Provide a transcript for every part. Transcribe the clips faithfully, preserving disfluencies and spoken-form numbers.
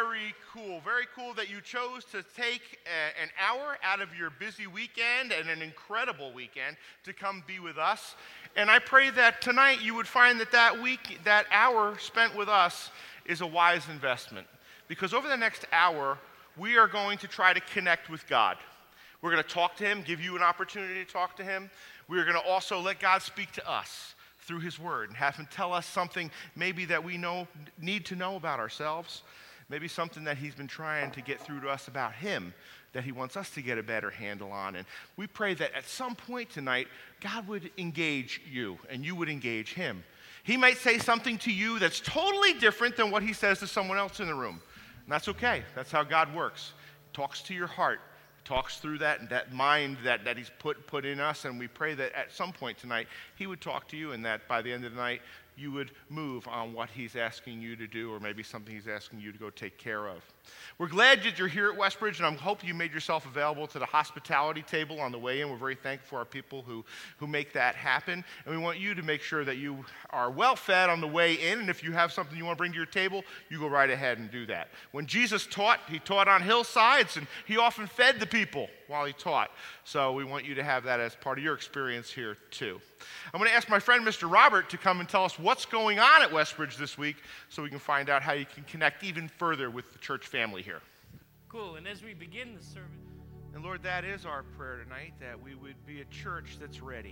very cool. Very cool that you chose to take a, an hour out of your busy weekend and an incredible weekend to come be with us. And I pray that tonight you would find that that week, that hour spent with us is a wise investment. Because over the next hour, we are going to try to connect with God. We're going to talk to him, give you an opportunity to talk to him. We're going to also let God speak to us through his word and have him tell us something maybe that we know need to know about ourselves, maybe something that he's been trying to get through to us about him that he wants us to get a better handle on. And we pray that at some point tonight, God would engage you and you would engage him. He might say something to you that's totally different than what he says to someone else in the room. And that's okay. That's how God works. He talks to your heart. Talks through that that mind that, that he's put put in us, and we pray that at some point tonight he would talk to you, and that by the end of the night you would move on what he's asking you to do, or maybe something he's asking you to go take care of. We're glad that you're here at Westbridge, and I hope you made yourself available to the hospitality table on the way in. We're very thankful for our people who, who make that happen, and we want you to make sure that you are well fed on the way in, and if you have something you want to bring to your table, you go right ahead and do that. When Jesus taught, he taught on hillsides, and he often fed the people while he taught, so we want you to have that as part of your experience here too. I'm going to ask my friend Mister Robert to come and tell us what's going on at Westbridge this week so we can find out how you can connect even further with the church family here. Cool, and as we begin the service... And Lord, that is our prayer tonight, that we would be a church that's ready.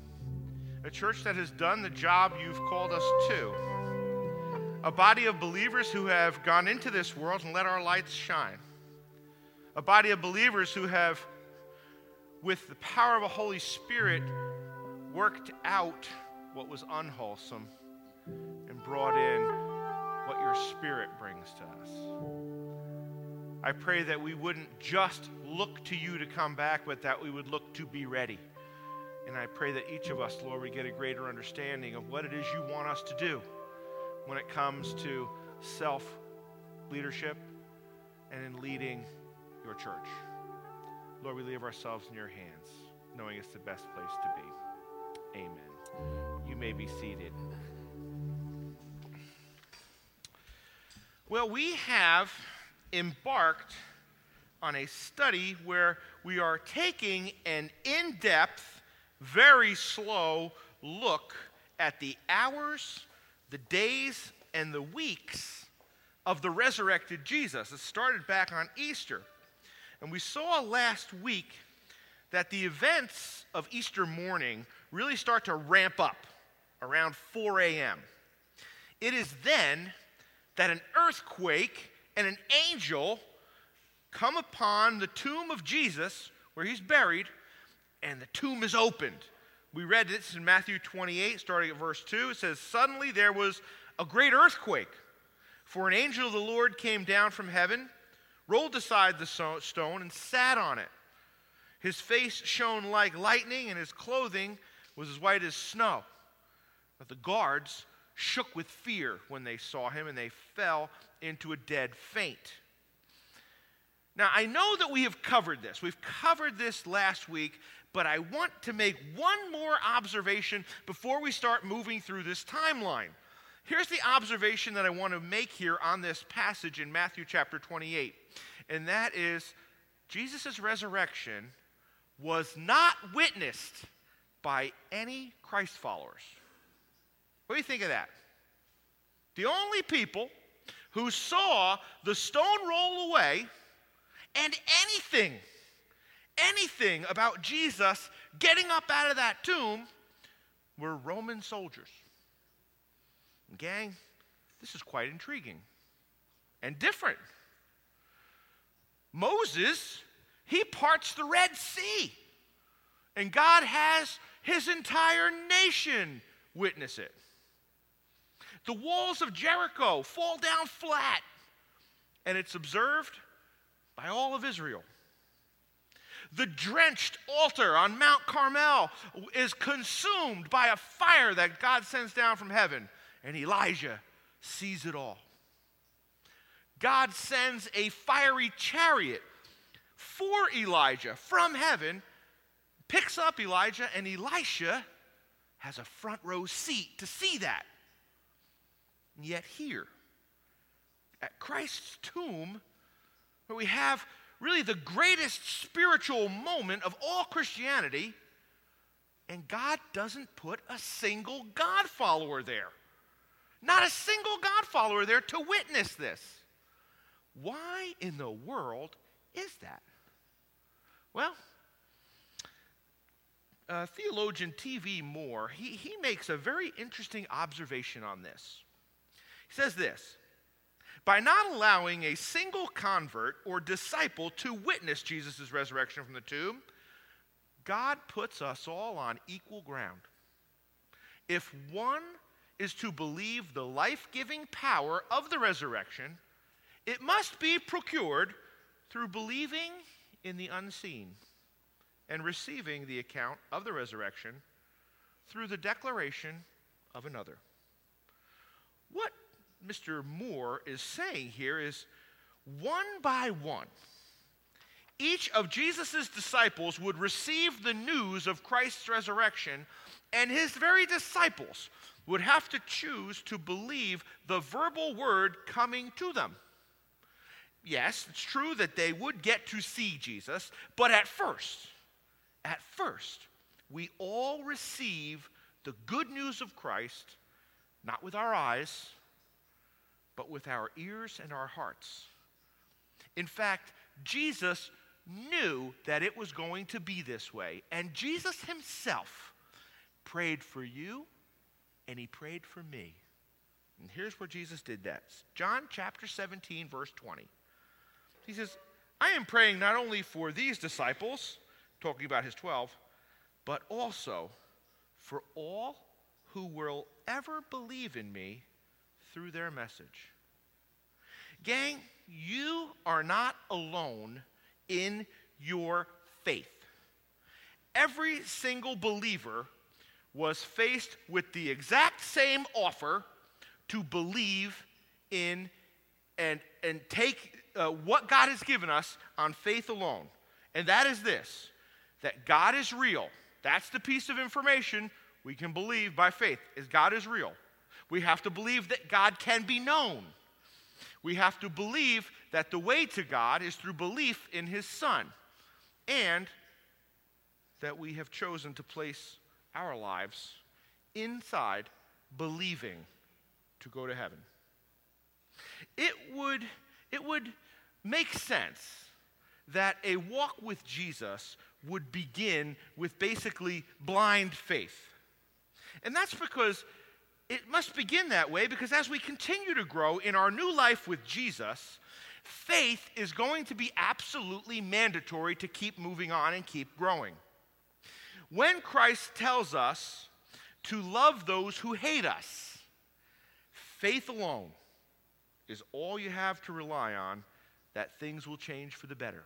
A church that has done the job you've called us to. A body of believers who have gone into this world and let our lights shine. A body of believers who have, with the power of the Holy Spirit, worked out what was unwholesome and brought in what your Spirit brings to us. I pray that we wouldn't just look to you to come back, but that we would look to be ready. And I pray that each of us, Lord, we get a greater understanding of what it is you want us to do when it comes to self-leadership and in leading your church. Lord, we leave ourselves in your hands, knowing it's the best place to be. Amen. You may be seated. Well, we have embarked on a study where we are taking an in-depth, very slow look at the hours, the days, and the weeks of the resurrected Jesus. It started back on Easter. And we saw last week that the events of Easter morning really start to ramp up around four a.m. It is then that an earthquake and an angel come upon the tomb of Jesus where he's buried, and the tomb is opened. We read this in Matthew twenty-eight, starting at verse two. It says, "Suddenly there was a great earthquake, for an angel of the Lord came down from heaven, rolled aside the stone, and sat on it. His face shone like lightning, and his clothing was as white as snow. But the guards shook with fear when they saw him, and they fell into a dead faint." Now, I know that we have covered this. We've covered this last week, but I want to make one more observation before we start moving through this timeline. Here's the observation that I want to make here on this passage in Matthew chapter twenty-eight, and that is Jesus' resurrection was not witnessed by any Christ followers. What do you think of that? The only people who saw the stone roll away and anything, anything about Jesus getting up out of that tomb were Roman soldiers. And gang, this is quite intriguing and different. Moses, he parts the Red Sea, and God has his entire nation witness it. The walls of Jericho fall down flat, and it's observed by all of Israel. The drenched altar on Mount Carmel is consumed by a fire that God sends down from heaven, and Elijah sees it all. God sends a fiery chariot for Elijah from heaven, picks up Elijah, and Elisha has a front row seat to see that. And yet here, at Christ's tomb, where we have really the greatest spiritual moment of all Christianity, and God doesn't put a single God follower there. Not a single God follower there to witness this. Why in the world is that? Well, uh, theologian T V Moore, he, he makes a very interesting observation on this. He says this: by not allowing a single convert or disciple to witness Jesus' resurrection from the tomb, God puts us all on equal ground. If one is to believe the life-giving power of the resurrection, it must be procured through believing in the unseen and receiving the account of the resurrection through the declaration of another. What Mister Moore is saying here is, one by one, each of Jesus' disciples would receive the news of Christ's resurrection, and his very disciples would have to choose to believe the verbal word coming to them. Yes, it's true that they would get to see Jesus, but at first, at first, we all receive the good news of Christ, not with our eyes, but with our ears and our hearts. In fact, Jesus knew that it was going to be this way, and Jesus himself prayed for you, and he prayed for me. And here's where Jesus did that. John chapter seventeen, verse twenty. He says, I am praying not only for these disciples, talking about his twelve, but also for all who will ever believe in me through their message. Gang, you are not alone in your faith. Every single believer was faced with the exact same offer to believe in and, and take uh, what God has given us on faith alone. And that is this, that God is real. That's the piece of information we can believe by faith, is God is real. We have to believe that God can be known. We have to believe that the way to God is through belief in his Son, and that we have chosen to place our lives inside believing to go to heaven. It would, it would make sense that a walk with Jesus would begin with basically blind faith. And that's because it must begin that way, because as we continue to grow in our new life with Jesus, faith is going to be absolutely mandatory to keep moving on and keep growing. When Christ tells us to love those who hate us, faith alone is all you have to rely on that things will change for the better.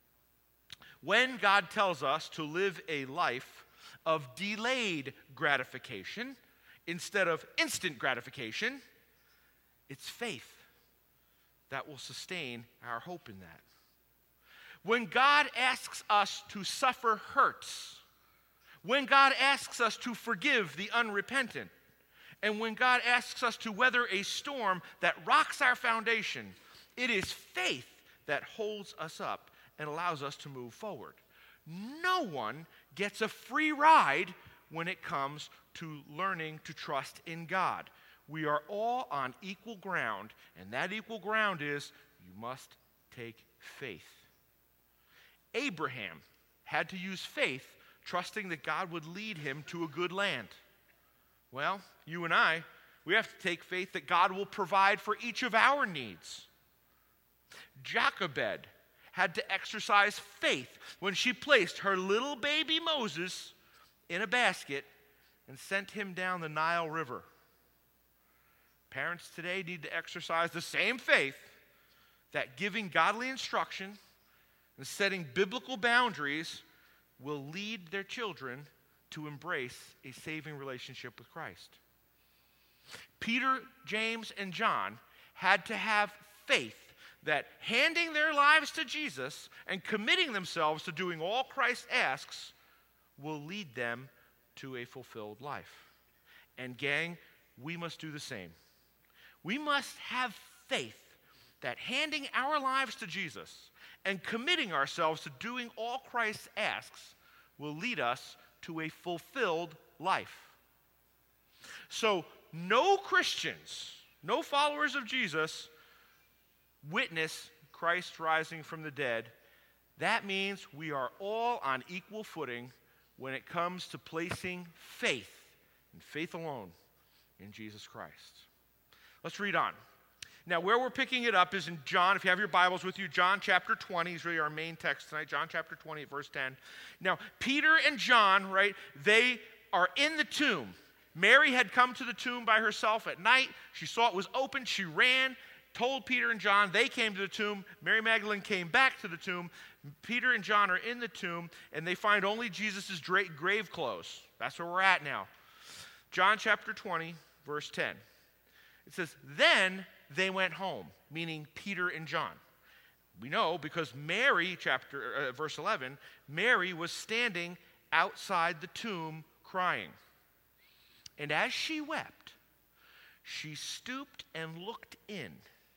When God tells us to live a life of delayed gratification instead of instant gratification, it's faith that will sustain our hope in that. When God asks us to suffer hurts, when God asks us to forgive the unrepentant, and when God asks us to weather a storm that rocks our foundation, it is faith that holds us up and allows us to move forward. No one gets a free ride when it comes to learning to trust in God. We are all on equal ground, and that equal ground is you must take faith. Abraham had to use faith, trusting that God would lead him to a good land. Well, you and I, we have to take faith that God will provide for each of our needs. Jochebed had to exercise faith when she placed her little baby Moses in a basket and sent him down the Nile River. Parents today need to exercise the same faith that giving godly instruction and setting biblical boundaries will lead their children to embrace a saving relationship with Christ. Peter, James, and John had to have faith that handing their lives to Jesus and committing themselves to doing all Christ asks will lead them to a fulfilled life. And gang, we must do the same. We must have faith that handing our lives to Jesus and committing ourselves to doing all Christ asks will lead us to a fulfilled life. So no Christians, no followers of Jesus witness Christ rising from the dead. That means we are all on equal footing when it comes to placing faith, and faith alone, in Jesus Christ. Let's read on. Now, where we're picking it up is in John. If you have your Bibles with you, John chapter twenty is really our main text tonight. John chapter twenty, verse ten. Now, Peter and John, right, they are in the tomb. Mary had come to the tomb by herself at night. She saw it was open. She ran, told Peter and John. They came to the tomb. Mary Magdalene came back to the tomb. Peter and John are in the tomb, and they find only Jesus' grave clothes. That's where we're at now. John chapter twenty, verse ten. It says, then they went home, meaning Peter and John. We know because Mary, chapter uh, verse eleven, Mary was standing outside the tomb crying. And as she wept, she stooped and looked in.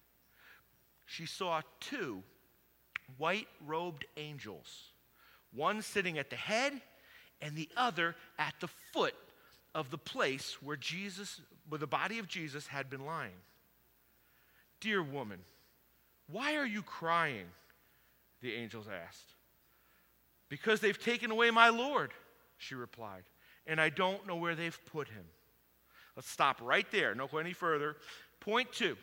She saw two white-robed angels, one sitting at the head and the other at the foot of the place where Jesus, where the body of Jesus had been lying. Dear woman, why are you crying? The angels asked. Because they've taken away my Lord, she replied, and I don't know where they've put him. Let's stop right there. Don't go any further. Point two.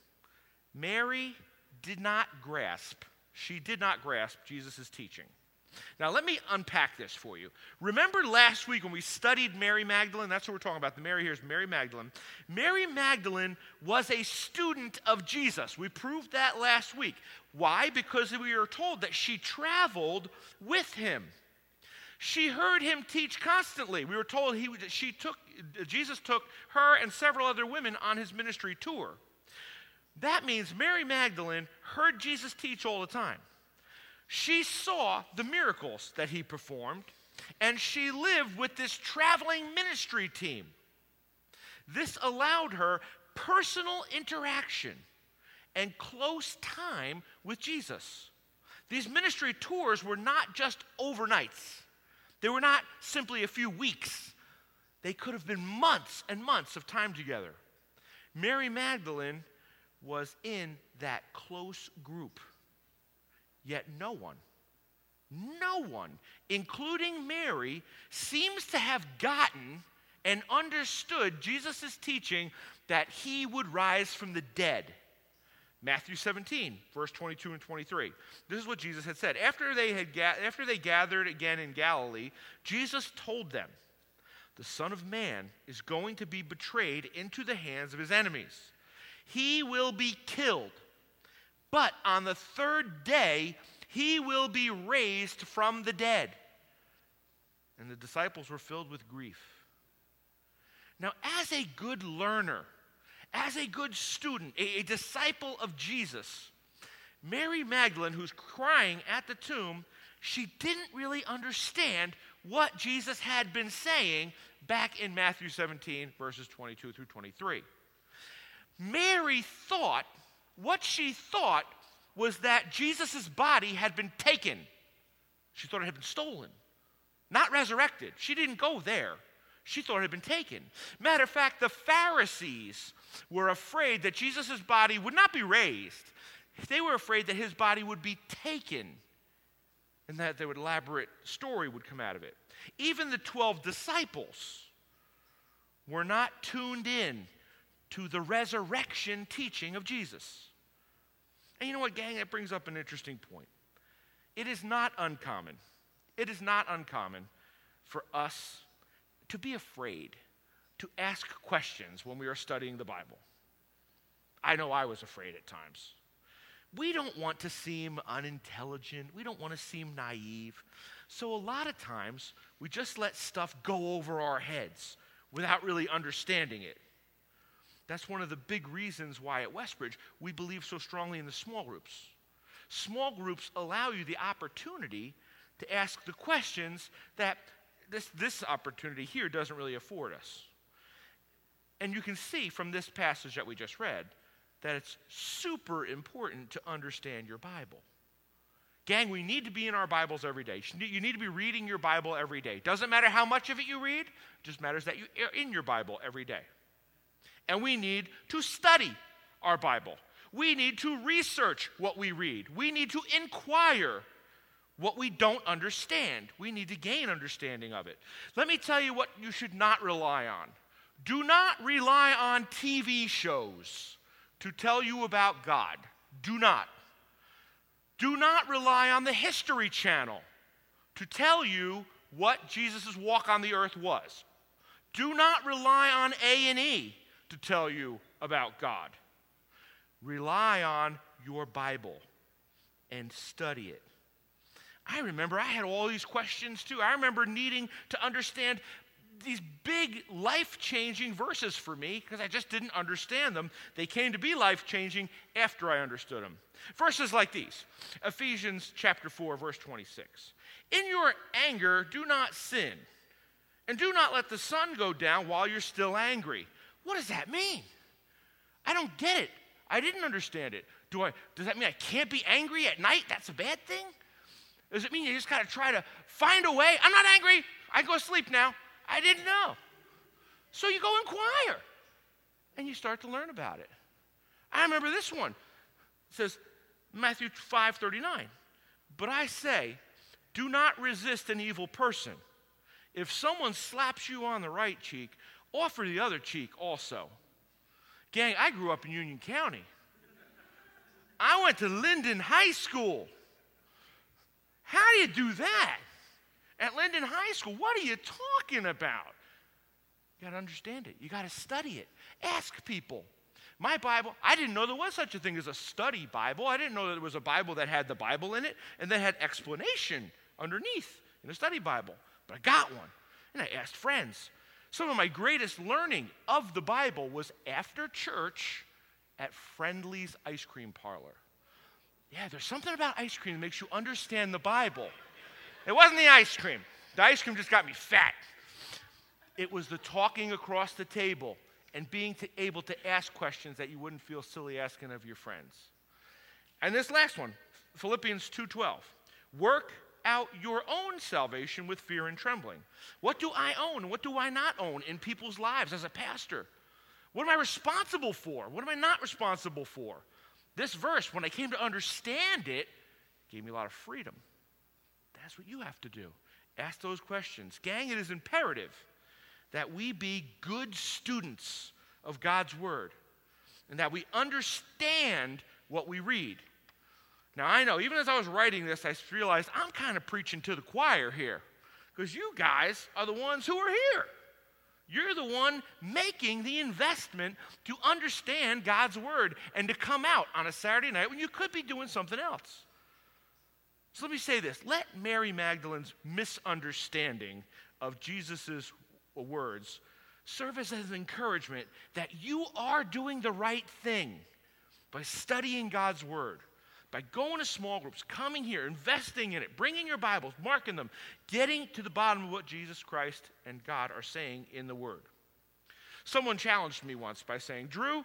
Mary did not grasp, she did not grasp Jesus' teaching. Now, let me unpack this for you. Remember last week when we studied Mary Magdalene? That's what we're talking about. The Mary here is Mary Magdalene. Mary Magdalene was a student of Jesus. We proved that last week. Why? Because we are told that she traveled with him. She heard him teach constantly. We were told he, she took, Jesus took her and several other women on his ministry tour. That means Mary Magdalene heard Jesus teach all the time. She saw the miracles that he performed, and she lived with this traveling ministry team. This allowed her personal interaction and close time with Jesus. These ministry tours were not just overnights. They were not simply a few weeks. They could have been months and months of time together. Mary Magdalene was in that close group. Yet no one, no one, including Mary, seems to have gotten and understood Jesus' teaching that he would rise from the dead. Matthew seventeen, verse twenty-two and twenty-three. This is what Jesus had said. After they had ga- after they gathered again in Galilee, Jesus told them, the Son of Man is going to be betrayed into the hands of his enemies. He will be killed. But on the third day, he will be raised from the dead. And the disciples were filled with grief. Now, as a good learner, as a good student, a, a disciple of Jesus, Mary Magdalene, who's crying at the tomb, she didn't really understand what Jesus had been saying back in Matthew seventeen, verses twenty-two through twenty-three. Mary thought, what she thought was that Jesus' body had been taken. She thought it had been stolen, not resurrected. She didn't go there. She thought it had been taken. Matter of fact, the Pharisees were afraid that Jesus' body would not be raised. They were afraid that his body would be taken and that their elaborate story would come out of it. Even the twelve disciples were not tuned in to the resurrection teaching of Jesus. And you know what, gang? That brings up an interesting point. It is not uncommon. It is not uncommon for us to be afraid to ask questions when we are studying the Bible. I know I was afraid at times. We don't want to seem unintelligent. We don't want to seem naive. So a lot of times, we just let stuff go over our heads without really understanding it. That's one of the big reasons why at Westbridge we believe so strongly in the small groups. Small groups allow you the opportunity to ask the questions that this, this opportunity here doesn't really afford us. And you can see from this passage that we just read that it's super important to understand your Bible. Gang, we need to be in our Bibles every day. You need to be reading your Bible every day. Doesn't matter how much of it you read, it just matters that you're in your Bible every day. And we need to study our Bible. We need to research what we read. We need to inquire what we don't understand. We need to gain understanding of it. Let me tell you what you should not rely on. Do not rely on T V shows to tell you about God. Do not. Do not rely on the History Channel to tell you what Jesus' walk on the earth was. Do not rely on A and E to tell you about God. Rely on your Bible and study it. I remember I had all these questions too. I remember needing to understand these big life-changing verses for me because I just didn't understand them. They came to be life-changing after I understood them. Verses like these, Ephesians chapter four, verse twenty-six. In your anger, do not sin, and do not let the sun go down while you're still angry. What does that mean? I don't get it. I didn't understand it. Do I? Does that mean I can't be angry at night? That's a bad thing? Does it mean you just got to try to find a way? I'm not angry. I go to sleep now. I didn't know. So you go inquire, and you start to learn about it. I remember this one. It says, Matthew five thirty-nine. But I say, do not resist an evil person. If someone slaps you on the right cheek, offer the other cheek also. Gang, I grew up in Union County. I went to Linden High School. How do you do that? At Linden High School, what are you talking about? You got to understand it. You got to study it. Ask people. My Bible, I didn't know there was such a thing as a study Bible. I didn't know that there was a Bible that had the Bible in it and then had explanation underneath in a study Bible. But I got one, and I asked friends. Some of my greatest learning of the Bible was after church at Friendly's Ice Cream Parlor. Yeah, there's something about ice cream that makes you understand the Bible. It wasn't the ice cream. The ice cream just got me fat. It was the talking across the table and being to, able to ask questions that you wouldn't feel silly asking of your friends. And this last one, Philippians two twelve. Work out your own salvation with fear and trembling. What do I own and what do I not own in people's lives as a pastor? What am I responsible for? What am I not responsible for? This verse, when I came to understand it, gave me a lot of freedom. That's what you have to do. Ask those questions. Gang, it is imperative that we be good students of God's Word and that we understand what we read. Now, I know, even as I was writing this, I realized I'm kind of preaching to the choir here because you guys are the ones who are here. You're the one making the investment to understand God's Word and to come out on a Saturday night when you could be doing something else. So let me say this. Let Mary Magdalene's misunderstanding of Jesus' words serve as an encouragement that you are doing the right thing by studying God's Word, by going to small groups, coming here, investing in it, bringing your Bibles, marking them, getting to the bottom of what Jesus Christ and God are saying in the Word. Someone challenged me once by saying, Drew,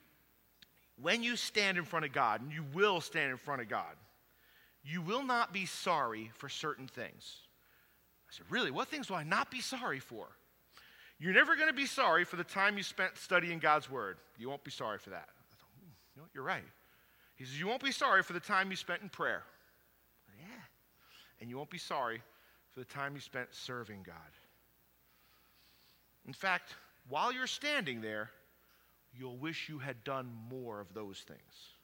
when you stand in front of God, and you will stand in front of God, you will not be sorry for certain things. I said, really? What things will I not be sorry for? You're never going to be sorry for the time you spent studying God's Word. You won't be sorry for that. I thought, hmm, you know, you're right. He says, you won't be sorry for the time you spent in prayer. Yeah. And you won't be sorry for the time you spent serving God. In fact, while you're standing there, you'll wish you had done more of those things.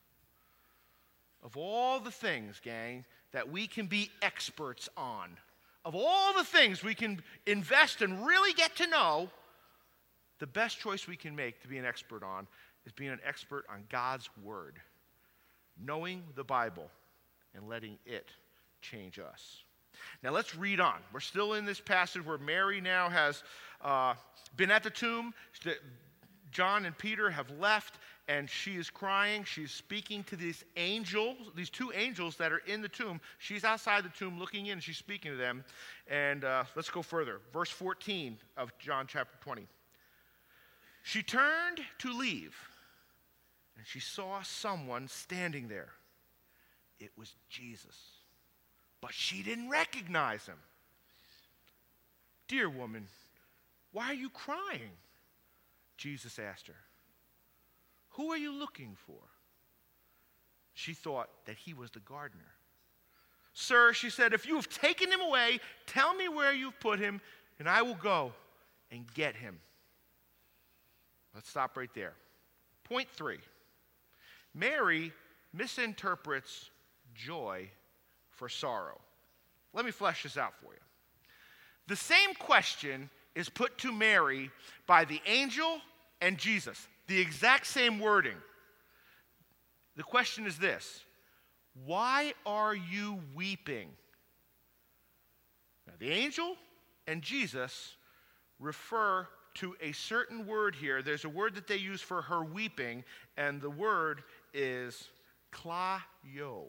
Of all the things, gang, that we can be experts on, of all the things we can invest and really get to know, the best choice we can make to be an expert on is being an expert on God's Word, knowing the Bible and letting it change us. Now let's read on. We're still in this passage where Mary now has uh, been at the tomb. John and Peter have left, and she is crying. She's speaking to these angels, these two angels that are in the tomb. She's outside the tomb looking in, and she's speaking to them. And uh, let's go further. Verse fourteen of John chapter twenty. She turned to leave, and she saw someone standing there. It was Jesus, but she didn't recognize him. "Dear woman, why are you crying?" Jesus asked her. "Who are you looking for?" She thought that he was the gardener. "Sir," she said, "if you have taken him away, tell me where you've put him, and I will go and get him." Let's stop right there. Point three. Mary misinterprets joy for sorrow. Let me flesh this out for you. The same question is put to Mary by the angel and Jesus. The exact same wording. The question is this: why are you weeping? Now, the angel and Jesus refer to a certain word here. There's a word that they use for her weeping, and the word is klaio.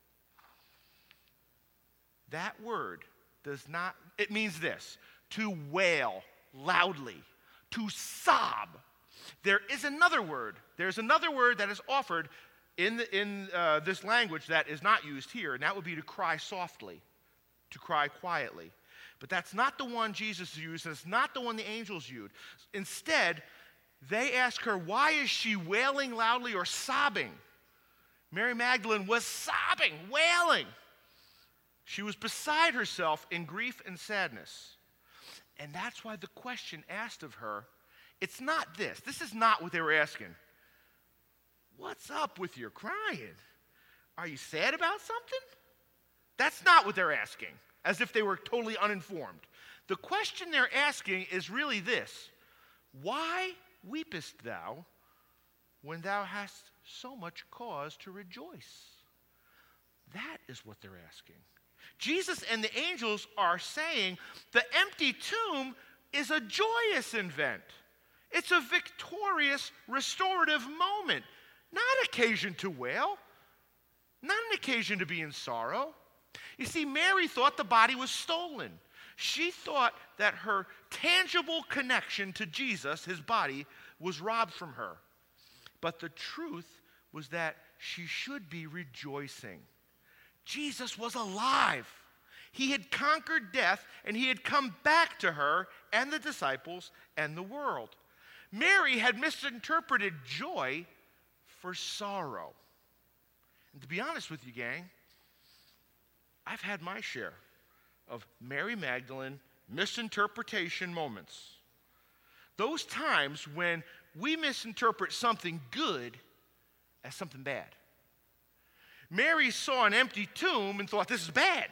That word does not, it means this: to wail loudly, to sob. There is another word. There's another word that is offered in, the, in uh, this language that is not used here, and that would be to cry softly, to cry quietly. But that's not the one Jesus used, and it's not the one the angels used. Instead, they ask her, why is she wailing loudly or sobbing? Mary Magdalene was sobbing, wailing. She was beside herself in grief and sadness. And that's why the question asked of her, it's not this. This is not what they were asking. What's up with your crying? Are you sad about something? That's not what they're asking, as if they were totally uninformed. The question they're asking is really this: why weepest thou when thou hast so much cause to rejoice? That is what they're asking. Jesus and the angels are saying the empty tomb is a joyous event. It's a victorious, restorative moment, not an occasion to wail, not an occasion to be in sorrow. You see, Mary thought the body was stolen. She thought that her tangible connection to Jesus, his body, was robbed from her. But the truth was that she should be rejoicing. Jesus was alive. He had conquered death, and he had come back to her and the disciples and the world. Mary had misinterpreted joy for sorrow. And to be honest with you, gang, I've had my share of Mary Magdalene misinterpretation moments. Those times when we misinterpret something good as something bad. Mary saw an empty tomb and thought, this is bad.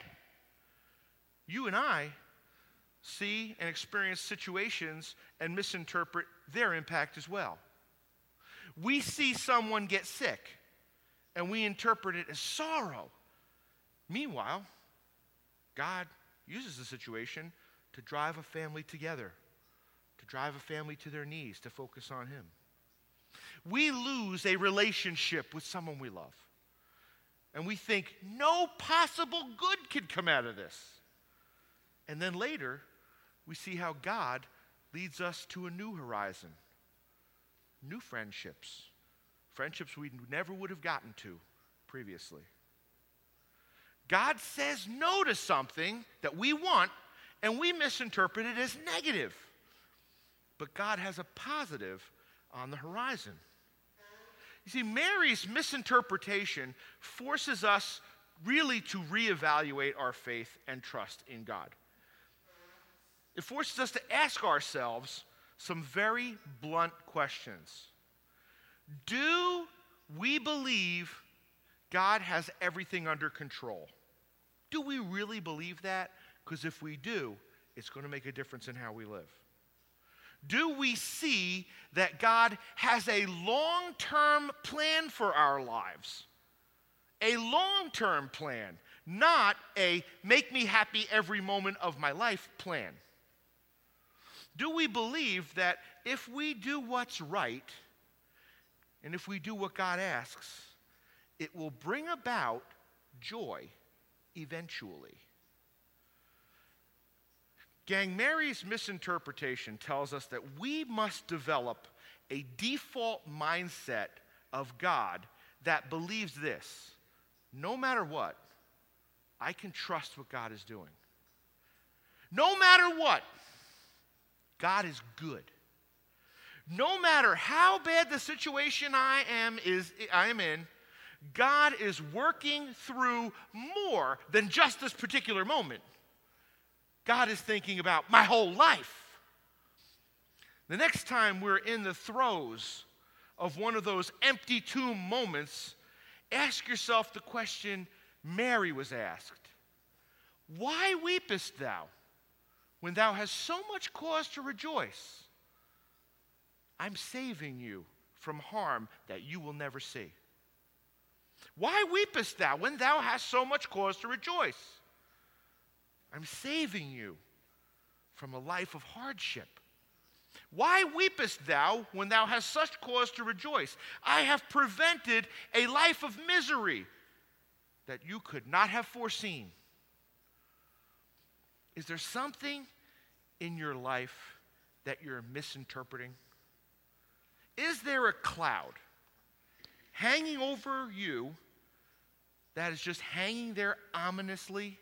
You and I see and experience situations and misinterpret their impact as well. We see someone get sick and we interpret it as sorrow. Meanwhile, God uses the situation to drive a family together, to drive a family to their knees, to focus on him. We lose a relationship with someone we love, and we think no possible good could come out of this. And then later, we see how God leads us to a new horizon, new friendships, friendships we never would have gotten to previously. God says no to something that we want, and we misinterpret it as negative. But God has a positive on the horizon. You see, Mary's misinterpretation forces us really to reevaluate our faith and trust in God. It forces us to ask ourselves some very blunt questions. Do we believe God has everything under control? Do we really believe that? Because if we do, it's going to make a difference in how we live. Do we see that God has a long-term plan for our lives? A long-term plan, not a make me happy every moment of my life plan. Do we believe that if we do what's right, and if we do what God asks, it will bring about joy eventually? Gang, Mary's misinterpretation tells us that we must develop a default mindset of God that believes this: no matter what, I can trust what God is doing. No matter what, God is good. No matter how bad the situation I am is I am in, God is working through more than just this particular moment. God is thinking about my whole life. The next time we're in the throes of one of those empty tomb moments, ask yourself the question Mary was asked: why weepest thou when thou hast so much cause to rejoice? I'm saving you from harm that you will never see. Why weepest thou when thou hast so much cause to rejoice? I'm saving you from a life of hardship. Why weepest thou when thou hast such cause to rejoice? I have prevented a life of misery that you could not have foreseen. Is there something in your life that you're misinterpreting? Is there a cloud hanging over you that is just hanging there ominously?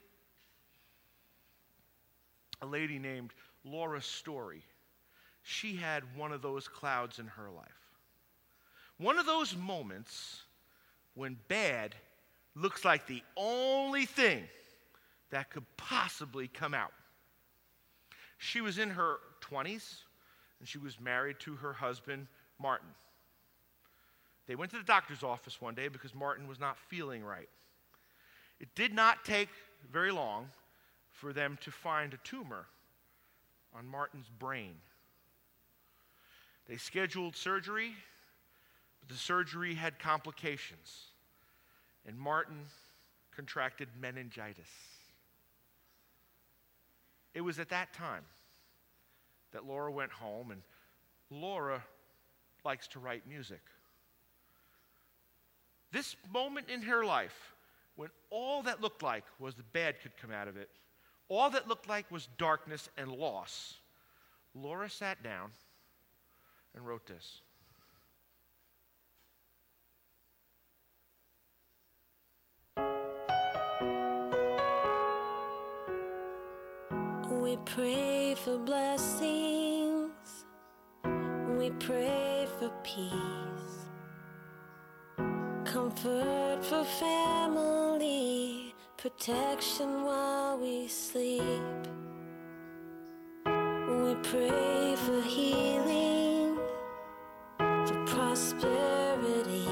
A lady named Laura Story, she had one of those clouds in her life. One of those moments when bad looks like the only thing that could possibly come out. She was in her twenties, and she was married to her husband, Martin. They went to the doctor's office one day because Martin was not feeling right. It did not take very long for them to find a tumor on Martin's brain. They scheduled surgery, but the surgery had complications, and Martin contracted meningitis. It was at that time that Laura went home, and Laura likes to write music. This moment in her life, when all that looked like was the bad could come out of it, all that looked like was darkness and loss, Laura sat down and wrote this. We pray for blessings, we pray for peace, comfort for family, protection while we sleep. We pray for healing, for prosperity.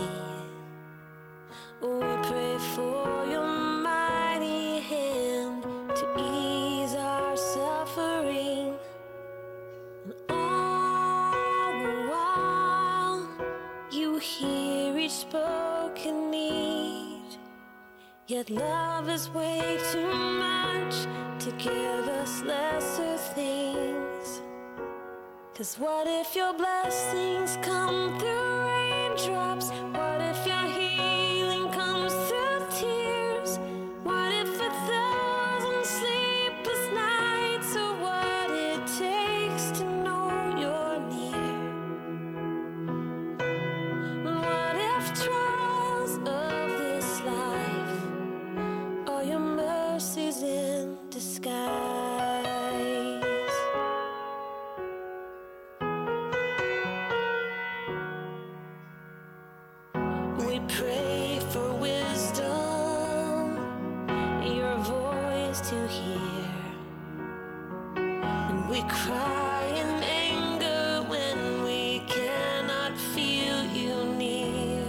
We pray for your mighty hand to ease our suffering. And all the while, you hear each spoken need. Yet love is way too much to give us lesser things. 'Cause what if your blessings come through raindrops? What if your healing comes through tears? What if a thousand sleepless nights are what it takes to know you're near? What if trials of this life are your mercies in disguise? We pray for wisdom, your voice to hear. And we cry in anger when we cannot feel you near.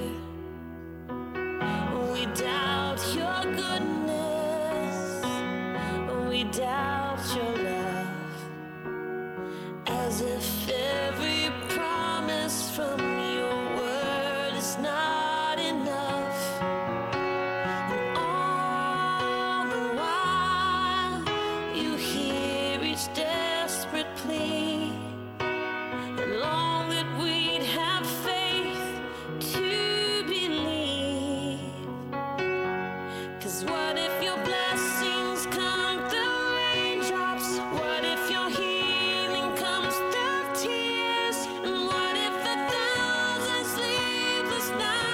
We doubt your goodness, we doubt your love, as if every promise from your word is not enough. And all the while, you hear each desperate plea, and long that we'd have faith to believe. 'Cause what if your blessings come through raindrops? What if your healing comes through tears? And what if a thousand sleepless nights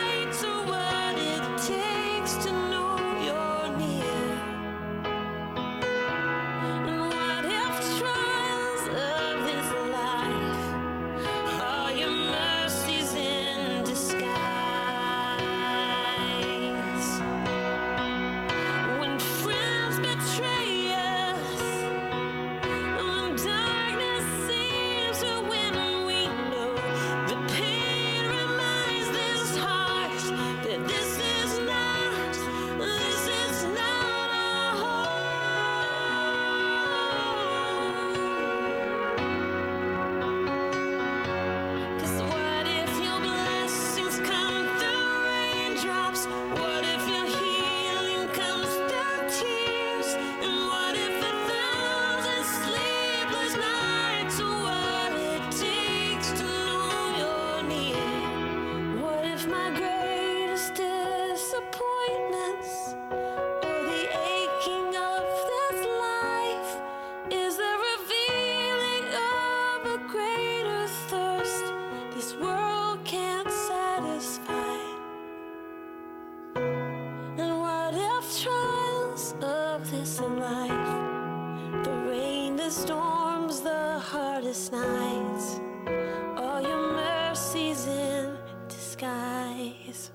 of this in life. The rain, the storms, the hardest nights. All your mercies in disguise.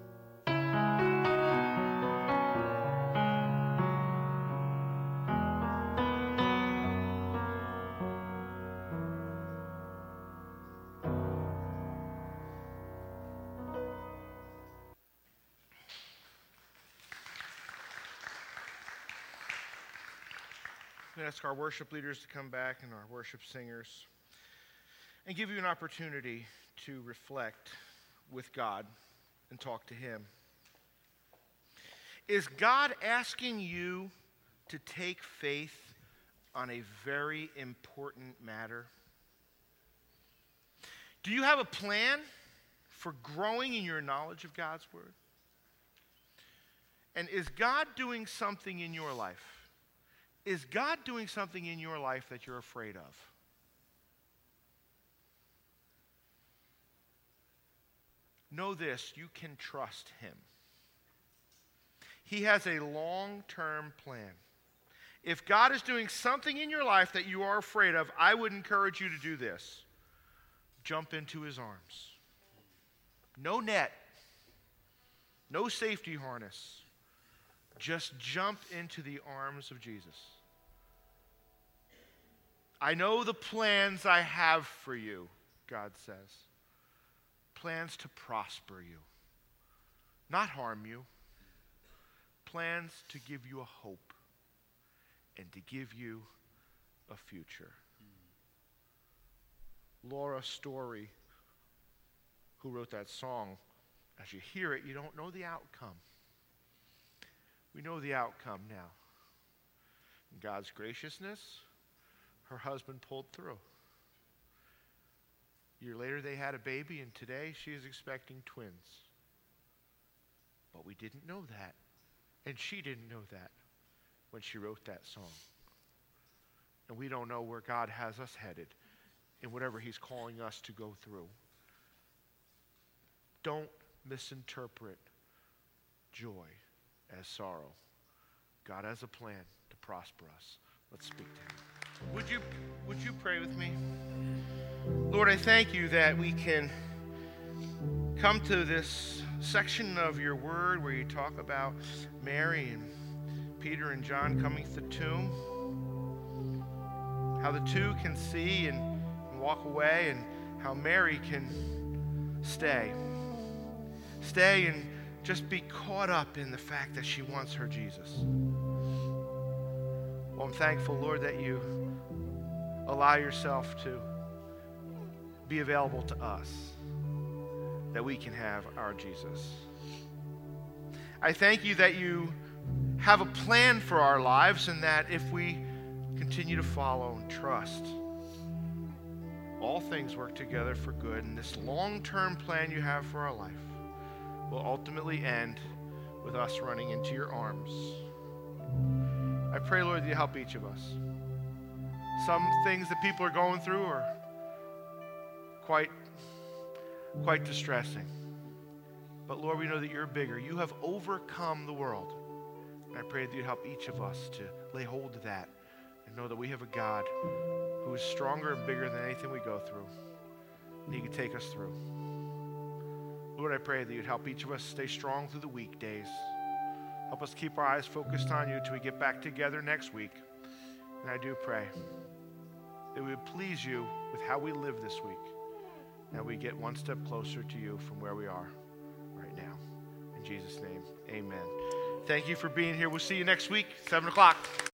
I'm going to ask our worship leaders to come back and our worship singers and give you an opportunity to reflect with God and talk to Him. Is God asking you to take faith on a very important matter? Do you have a plan for growing in your knowledge of God's Word? And is God doing something in your life? Is God doing something in your life that you're afraid of? Know this, you can trust Him. He has a long-term plan. If God is doing something in your life that you are afraid of, I would encourage you to do this. Jump into His arms. No net. No safety harness. Just jump into the arms of Jesus. I know the plans I have for you, God says. Plans to prosper you, not harm you. Plans to give you a hope and to give you a future. Mm. Laura Story, who wrote that song, as you hear it, you don't know the outcome. We know the outcome now. In God's graciousness, her husband pulled through. A year later, they had a baby, and today she is expecting twins. But we didn't know that, and she didn't know that when she wrote that song. And we don't know where God has us headed in whatever He's calling us to go through. Don't misinterpret joy as sorrow. God has a plan to prosper us. Let's speak to Him. Would you, would you pray with me? Lord, I thank You that we can come to this section of Your word where You talk about Mary and Peter and John coming to the tomb. How the two can see and, and walk away, and how Mary can stay. Stay and just be caught up in the fact that she wants her Jesus. Well, I'm thankful, Lord, that You allow Yourself to be available to us, that we can have our Jesus. I thank You that You have a plan for our lives, and that if we continue to follow and trust, all things work together for good, and this long-term plan You have for our life will ultimately end with us running into Your arms. I pray, Lord, that You help each of us. Some things that people are going through are quite, quite distressing. But Lord, we know that You're bigger. You have overcome the world. And I pray that You help each of us to lay hold of that and know that we have a God who is stronger and bigger than anything we go through. And He can take us through. Lord, I pray that You'd help each of us stay strong through the weekdays. Help us keep our eyes focused on You until we get back together next week. And I do pray that we would please You with how we live this week, and we get one step closer to You from where we are right now. In Jesus' name, amen. Thank you for being here. We'll see you next week, seven o'clock.